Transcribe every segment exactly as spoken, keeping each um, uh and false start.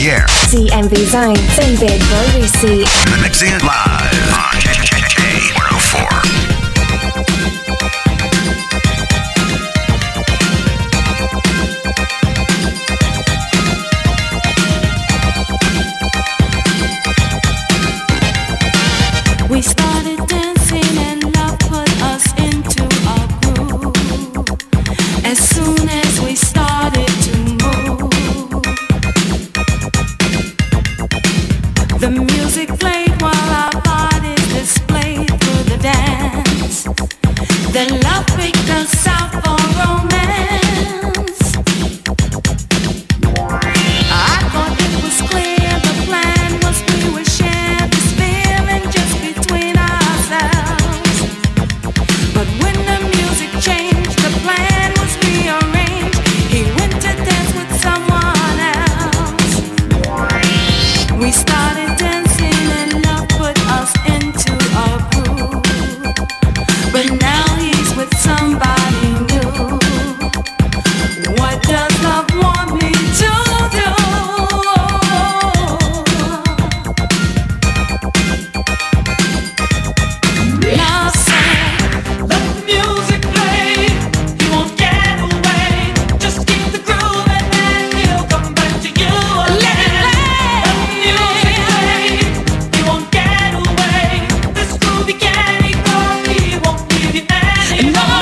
the air. D M V Zone, David Borisi. Mixing it live on K one oh four. We started dancing and love put us into a groove. As soon as we started to move, the music played while our bodies displayed through the dance. Then love picked us out for romance. I thought it was clear the plan was we would share this feeling just between ourselves. But when the music changed, the plan was rearranged. He went to dance with someone else. We started dancing and love put us into a groove. But now he's with somebody new. What does love want me to do? Love said, let the music play. He won't get away. Just keep the groove and then he'll come back to you again. Let the music play. He won't get away. This groove he can't ignore. He won't leave you anymore.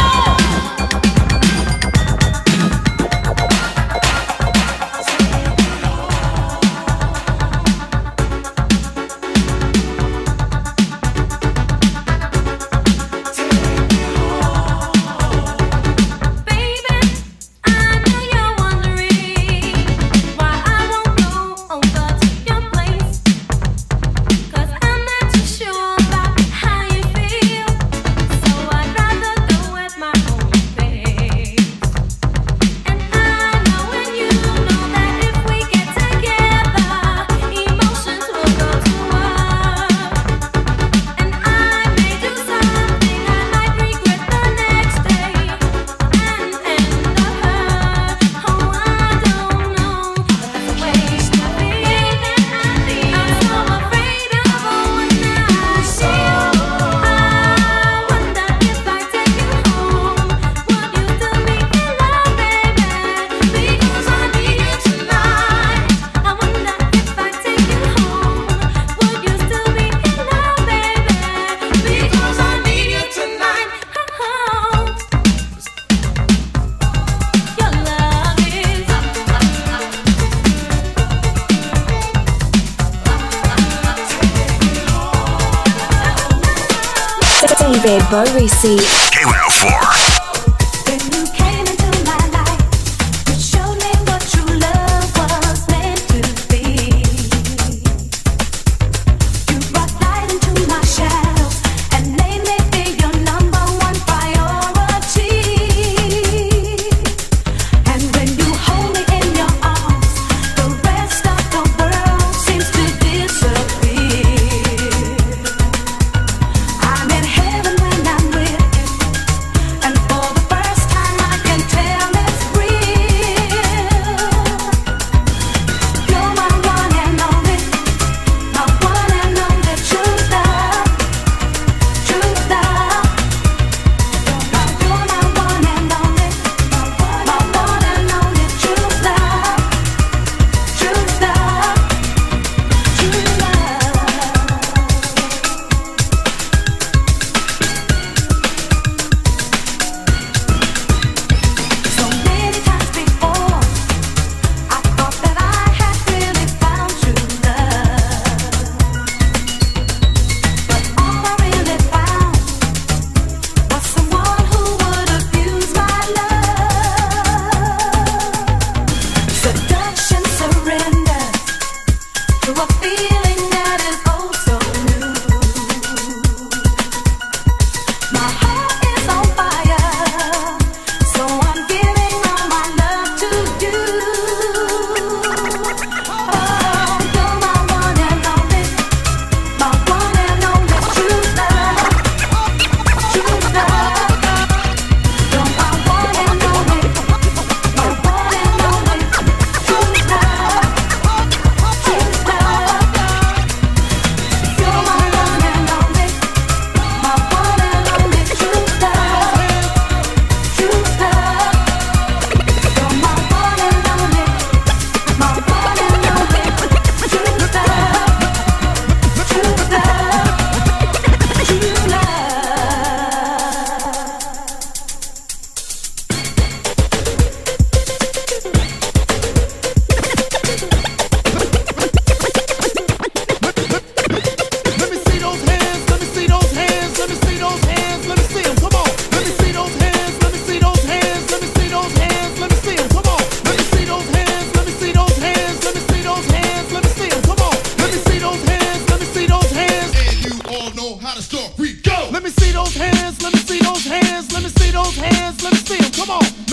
Baby, I know you're wondering why I won't go over to your place. 'Cause I'm not too sure about how you feel, so I'd rather go at my own pace. And I know and you know that if we get together, emotions will go to work. And I may do something I might regret the next day and end up hurt. Oh, I don't know, but that's the way I feel. I'm so afraid of when I see you. I wonder if I take you home, would you still be in love, baby? Because I need you tonight. I wonder if I take you home, would you still be in love, baby? Because I need you tonight. Oh, your love is David Borisi. K one oh four. when you came into my life, you showed me what true love was meant to be. You brought light into my shadows and made me be your number one priority. And when you hold me in your arms, the rest of the world seems to disappear. I'm in heaven when I'm with you, and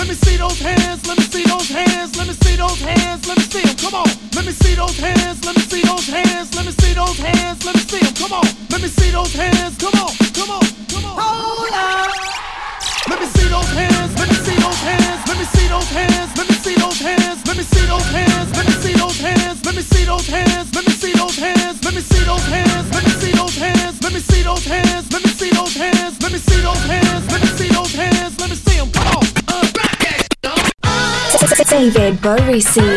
Let me see those hands, let me see those hands, let me see those hands, let me see them, come on. Let me see those hands, let me see those hands, let me see those hands, let me see them, come on. Let me see those hands, come on, come on, come on. Hold up. Let me see those hands, let me see those hands, let me see those hands, let me see those hands, let me see those hands, let me see those hands, let me see those hands, let me see those hands, let me see those hands, let me see those hands, let me see those hands, let me see those hands, let me see those hands, let me see those hands, let me see them, come on. David Borisi.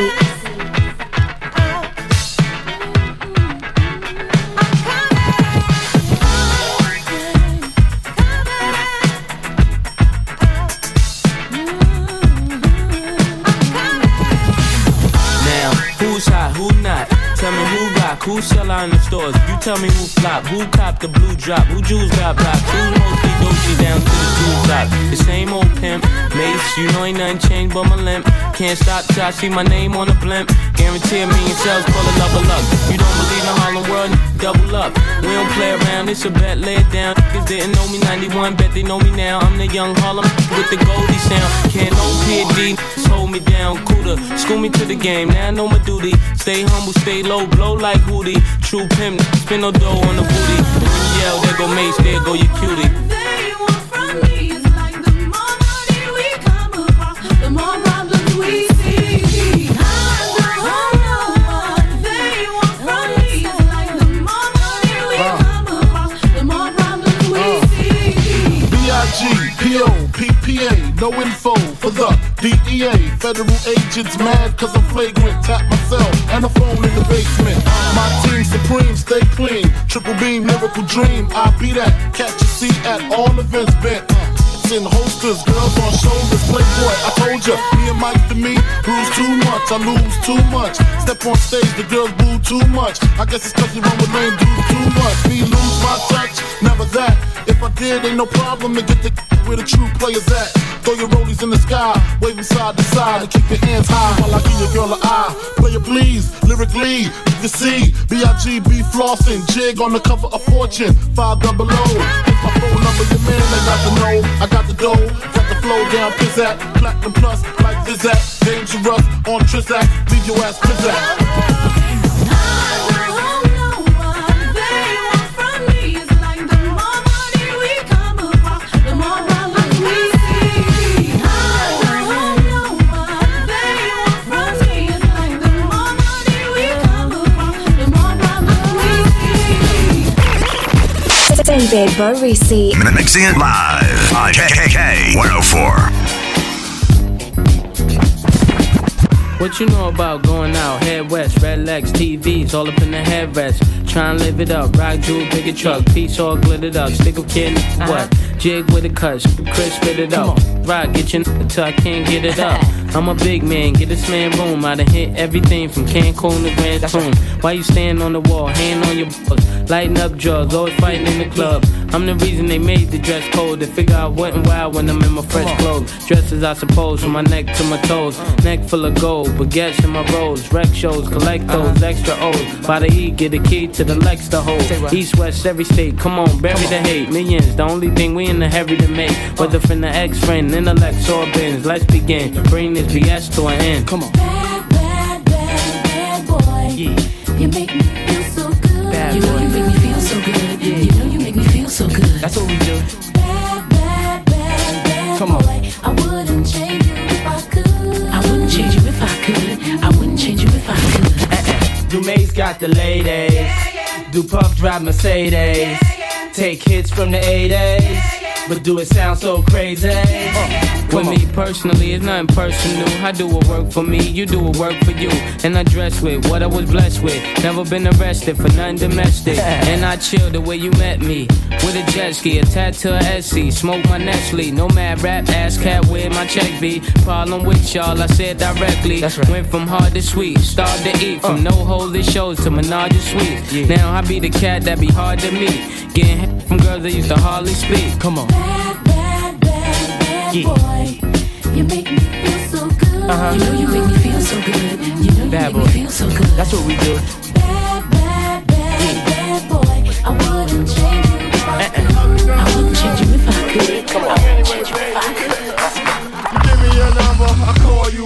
Tell me who rock, who sell out in the stores. You tell me who flop, who cop the blue drop, who jewels got blocked, who mostly doji down to the jewel top. The same old pimp, mace, you know ain't nothing changed but my limp. Can't stop till I see my name on the blimp. Guarantee a million sales, call it love or luck. You don't believe in Harlem World, double up. We don't play around, it's a bet, lay it down. Niggas didn't know me ninety-one, bet they know me now. I'm the young Harlem with the Goldie sound. Can't no P D, hold me down, cooler. School me to the game, now I know my duty. Stay humble, stay low, blow like Hootie. True pimp, spin no dough on the booty. And when you yell, there go Mace, there go your cutie. They want from me is like the more money we come across, the more problems we see. I don't know what they want from me is like the more money we come across, the more problems we see. B I G, P O, P P A, no info for the D E A. Federal agents mad cause I'm flagrant. Tap myself and a phone in the basement. My team supreme, stay clean. Triple beam, miracle dream. I be that. Catch a seat at all events bent. In holsters, girls on shoulders, playboy, I told ya, me and Mike to me, bruise too much, I lose too much. Step on stage, the girls boo too much. I guess it's cause you run with lame dudes too much. Me lose my touch, never that. If I did, ain't no problem to get the where the true players at. Throw your rollies in the sky, wave them side to side, and keep your hands high while I give your girl an eye. Player please, lyrically, you can see B I G B flossing, jig on the cover of Fortune, five double O. Hit my phone number, your man, I got the know, I got the dough, got the flow down, pizzat, platinum plus, like Zizak, dangerous on Trizak, leave your ass pizzat. David Borisi. Mixing it live on K K K one oh four. What you know about going out, head west, red legs, T Vs, all up in the headrest. Try and live it up, rock jewel, pick a truck, piece all glittered up, stick a kid, what? Jig with a cut, Chris spit it up. Rock, get your n***a till I can't get it up. I'm a big man, get this man room. I done hit everything from Cancun to Grand Tune. Why you stand on the wall, hand on your balls, lighting up drugs, always fighting in the club. I'm the reason they made the dress code. They figure I wasn't wild when I'm in my fresh clothes. Dresses I suppose, from my neck to my toes. Neck full of gold, baguettes in my rolls. Rec shows, collect those extra O's. By the E, get a key to the Lex to hold. East, west, every state, come on, bury the hate. Millions, the only thing we in the hurry to make. Whether from the ex-friend, intellect, or bins. Let's begin, bring this B S to an end. Come on. Bad, bad, bad, bad boy. Yeah. You make me feel so good. Bad you know boy. you make me feel so good. Yeah. You know you make me feel so good. That's what we do. Bad, bad, bad, bad Come on. boy. I wouldn't change you if I could. I wouldn't change you if I could. I wouldn't change you if I could. Uh-uh. Dumay's got the ladies. Do Puff drive Mercedes. Take hits from the eighties. But do it sound so crazy? Uh. With me personally, it's nothing personal. I do what work for me, you do what work for you. And I dress with what I was blessed with. Never been arrested for nothing domestic. And I chill the way you met me. With a jet ski, a tattoo, a Etsy. Smoke my Nestle, no mad rap, ass cat where my check be. Problem with y'all, I said directly. That's right. Went from hard to sweet, starved to eat. From uh. no holy shows to menage a sweets. Yeah. Now I be the cat that be hard to meet. Getting hit from girls that used to hardly speak. Come on. Bad, bad, bad, bad yeah. boy. You make me feel so good. Uh-huh. You know you make me feel so good. You know you bad make boy. me feel so good. That's what we do. Bad, bad, bad, yeah. bad boy. I wouldn't change you if I could. Uh-uh. I wouldn't change you if I could. Come on. I wouldn't change you if I could.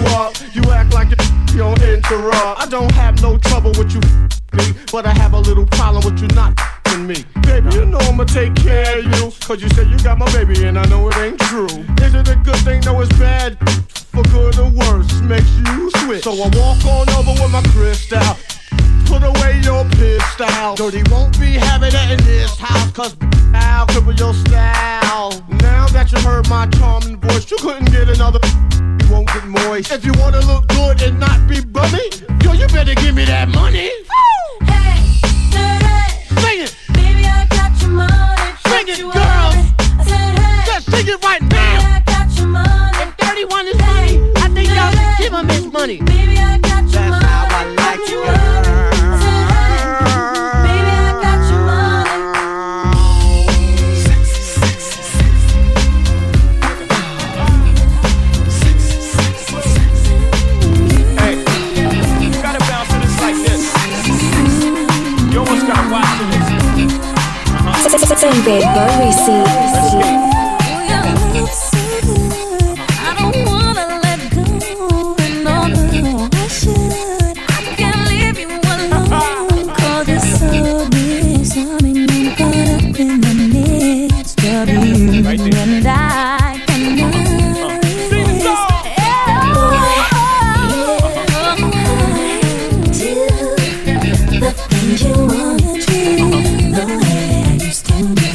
up. You act like you don't interrupt. I don't have no trouble with you, me, but I have a little problem with you not me. Baby, you know I'ma take care of you, cause you said you got my baby and I know it ain't true. Is it a good thing? No, it's bad. For good or worse, makes you switch. So I walk on over with my crystal. Put away your pistol. Dirty won't be having it in this house, cause I'll cripple your style. Now that you heard my charming voice, you couldn't get another. You won't get moist. If you wanna look good and not be bummy, yo, you better give me that money. Woo! Hey, dirty. Sing it. Baby, I got your money. Sing it, you girl. I said, hey. Just sing it right Baby, now. I got your money. If thirty-one is money, I think y'all should give him his money. Baby, I got your That's money. how I like it, girl. I said, hey. Baby, I got your money. Hey, you gotta bounce to this like this. You almost gotta watch to this. Uh-huh. David Barisi. Let's get it. I don't wanna let go. No, no, I should. I can't leave you alone. Cause it's so disarming. I'm caught up in the midst of you. Right there. And I cannot. Sing the song. Do the things you wanna do. The way I used to do.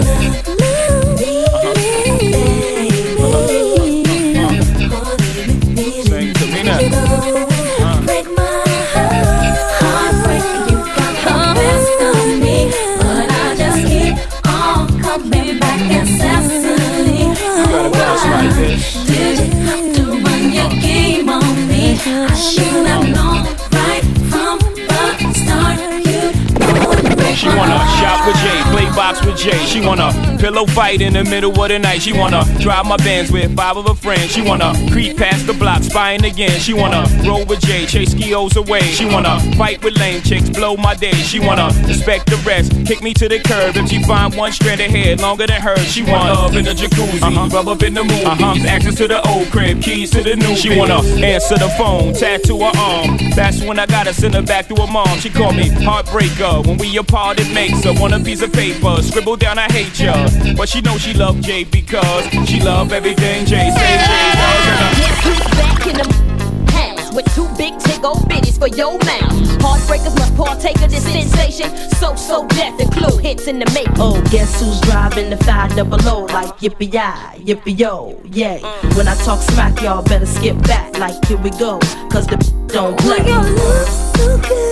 Sing to me now. Break my heart, break you got the best of me, but I just keep on coming back incessantly. You gotta bounce like this. Did you have to run your game on me? I should have known right from the start. You She wanna shop with Jay, play box with Jay. She wanna pillow fight in the middle of the night. She wanna drive my Benz with five of her friends. She wanna creep past the block, spying again. She wanna roll with Jay, chase skios away. She wanna fight with lame chicks, blow my day. She wanna respect the rest, kick me to the curb. If she find one strand of hair longer than hers, she want love in the jacuzzi, uh-huh. rub up in the movies, uh-huh. access to the old crib, keys to the new. She wanna answer the phone, tattoo her arm. That's when I gotta send her back to her mom. She called me heartbreaker. When we apart, it makes her want a piece of paper. Scribble down, I hate ya. But she knows she love Jay because she love everything Jay say Jay does. Guess who's back in the house with two big tick old bitties for your mouth? Heartbreakers must partake of this sensation. So, so death and clue hits in the make. Oh, guess who's driving the five double O like yippee-yi, yippee-yo, yay. When I talk smack, y'all better skip back like here we go, cause the don't play. your love so good.